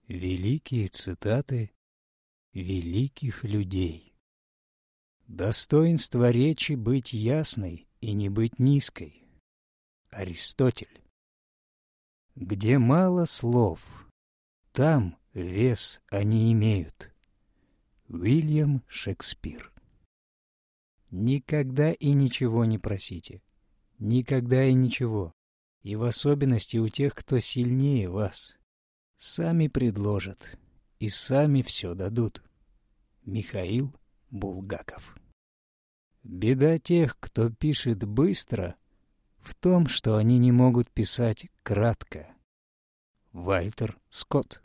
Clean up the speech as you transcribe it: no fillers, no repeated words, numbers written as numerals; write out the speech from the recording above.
Великие цитаты великих людей. Достоинство речи быть ясной и не быть низкой. Аристотель. Где мало слов, там вес они имеют. Уильям Шекспир. Никогда и ничего не просите. Никогда и ничего. И в особенности у тех, кто сильнее вас. Сами предложат и сами все дадут. Михаил Булгаков. Беда тех, кто пишет быстро, в том, что они не могут писать кратко. Вальтер Скотт.